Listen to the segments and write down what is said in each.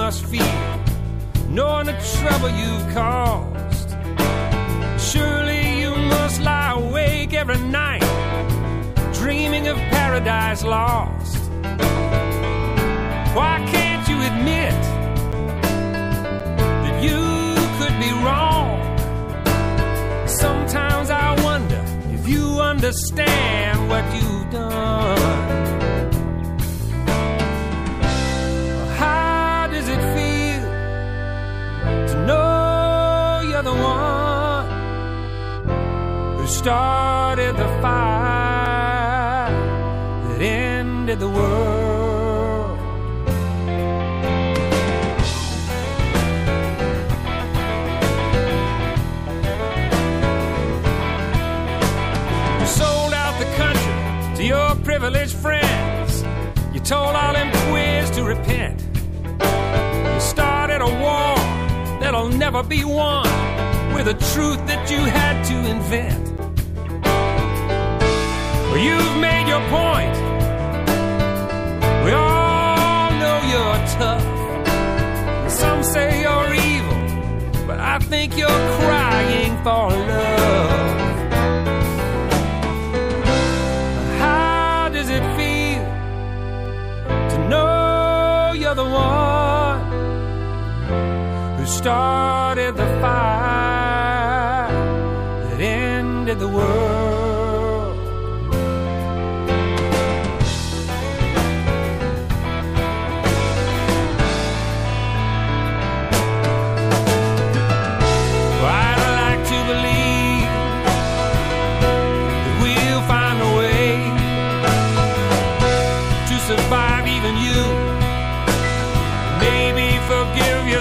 must feel, knowing the trouble you've caused. Surely you must lie awake every night, dreaming of paradise lost. Why can't you admit that you could be wrong? Sometimes I wonder if you understand what you've done. How does it feel to know you're the one who started the fire that ended the world? You sold out the country to your privileged friends. You told all them queers to repent. You started a war that'll never be won with a truth that you had to invent. Well, you've made your point. We all know you're tough. Some say you're evil, but I think you're crying for love. How does it feel to know you're the one who started the fire that ended the world? Survive even you, maybe forgive you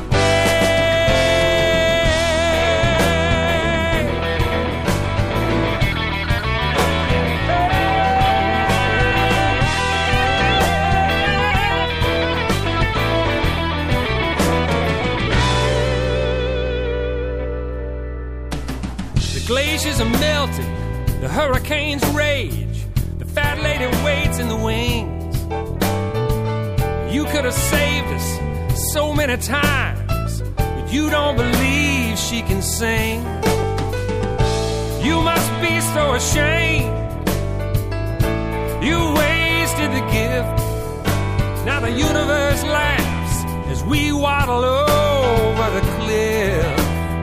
someday. The glaciers are melting, the hurricanes rage, the fat lady waits in the wings. You could have saved us so many times, but you don't believe she can sing. You must be so ashamed. You wasted the gift. Now the universe laughs as we waddle over the cliff.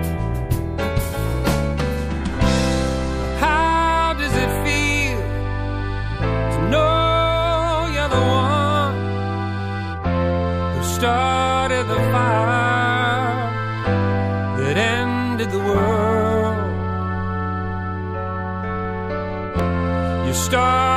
How does it feel to know you're the one who started the fire that ended the world? You started